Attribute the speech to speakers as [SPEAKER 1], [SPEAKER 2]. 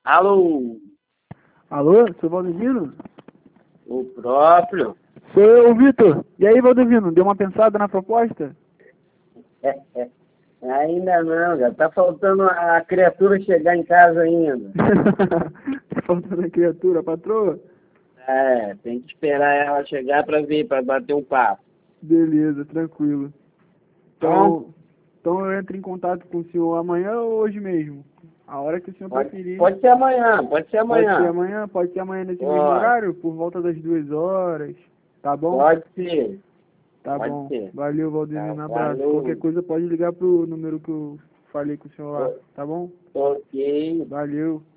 [SPEAKER 1] Alô,
[SPEAKER 2] Alô, seu Valdivino?
[SPEAKER 1] o próprio.
[SPEAKER 2] Sou eu, Vitor. E aí, Valdivino, deu uma pensada na proposta?
[SPEAKER 1] Ainda não, já tá faltando a criatura chegar em casa ainda.
[SPEAKER 2] Tá faltando a criatura, a patroa?
[SPEAKER 1] É, tem que esperar ela chegar pra vir, pra bater um papo.
[SPEAKER 2] Beleza, tranquilo.
[SPEAKER 1] Então,
[SPEAKER 2] Então eu entro em contato com o senhor amanhã ou hoje mesmo? A hora que o senhor preferir.
[SPEAKER 1] pode ser amanhã, pode ser
[SPEAKER 2] Pode ser
[SPEAKER 1] amanhã.
[SPEAKER 2] amanhã? Pode ser amanhã nesse mesmo
[SPEAKER 1] Pode,
[SPEAKER 2] horário? Por volta das 2 horas. Tá bom?
[SPEAKER 1] pode ser,
[SPEAKER 2] Tá
[SPEAKER 1] pode
[SPEAKER 2] bom.
[SPEAKER 1] ser.
[SPEAKER 2] Valeu,
[SPEAKER 1] Tá,
[SPEAKER 2] Valdivino. Abraço. Qualquer
[SPEAKER 1] valeu.
[SPEAKER 2] coisa pode ligar pro número que eu falei com o senhor lá. Tá bom?
[SPEAKER 1] Ok.
[SPEAKER 2] Valeu.